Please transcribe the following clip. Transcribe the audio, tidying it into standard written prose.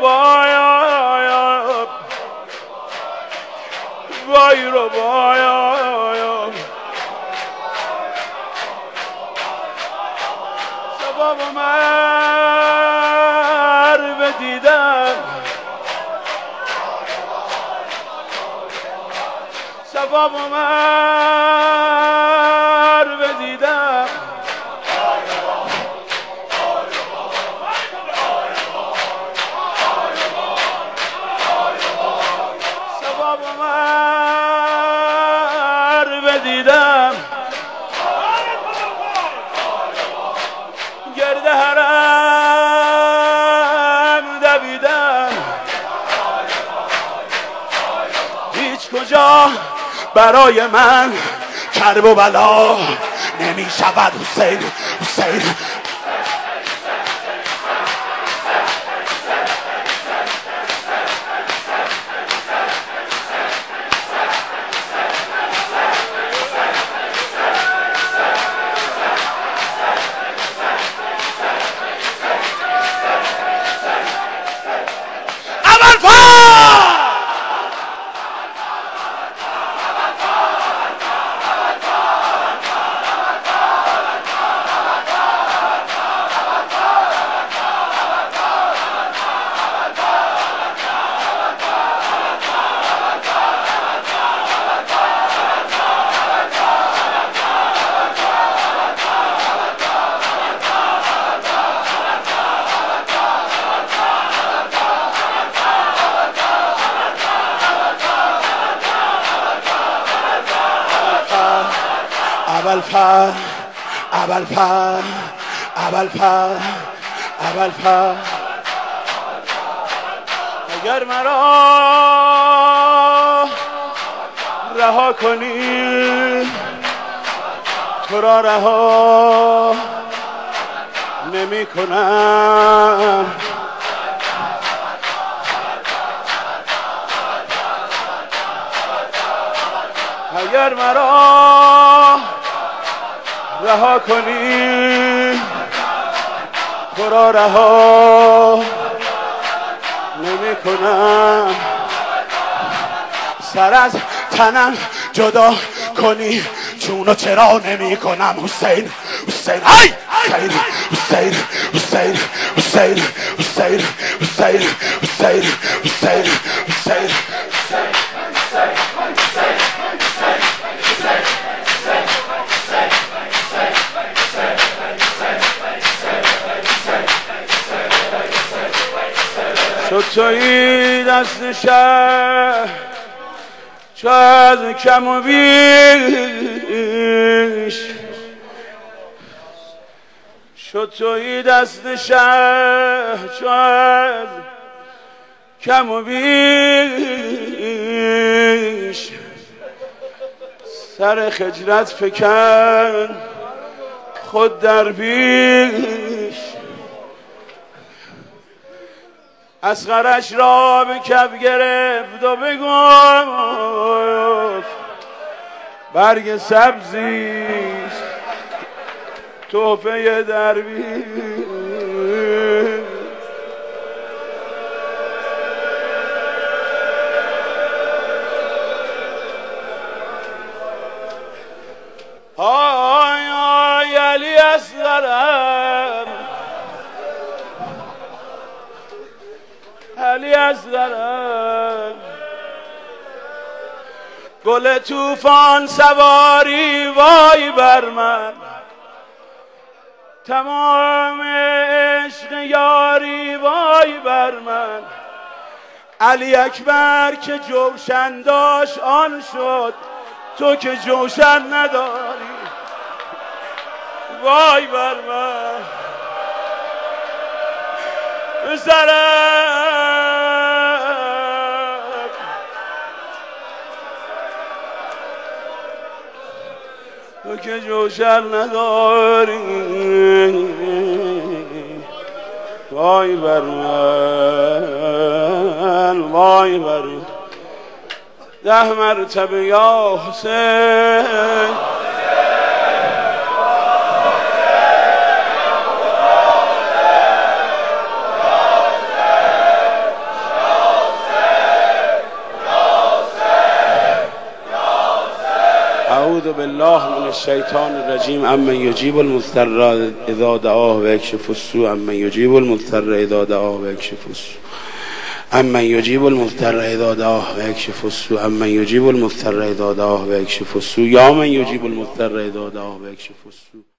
بایا وای رو بایا سباب مر بدیدم سباب مر بدیدم سباب مر بدیدم گرد حرم دویدم هیچ کجا برای من کرب و بلا نمی شود حسین حسین ابوالفضل اگر مرا رها کنی تو را رها نمی کنم اگر مرا رها کنی تو را رها نمی کنم سر از تنم جدا کنی چونو چرا نمی کنم حسین حسین های حسین حسین حسین حسین حسین حسین حسین حسین حسین شد تویی دست شهر چو از کم و بیش شد تویی دست شهر چو از کم و بیش سر خجلت فکن خود در پیش اصغرش را به کف گرفت و بگفت برگ سبزیش تحفه درویش آی آی علی اصغرم علی اصغرم گل طوفان سواری وای بر من تمام عشق یاری وای بر من علی اکبر که جوشن داشت آن شد تو که جوشن نداری وای بر من بسرم تو که جوشن نداری وای بر من وای بر من 10 مرتبه یا حسین اعوذ بالله من الشیطان الرجیم امن یجیب المضطر اذا دعاه و یکشف السوء امن یجیب المضطر اذا دعاه و یکشف السوء امن یجیب المضطر اذا دعاه و یکشف السوء امن یجیب المضطر اذا دعاه و یکشف السوء یا من یجیب المضطر اذا دعاه و یکشف السوء.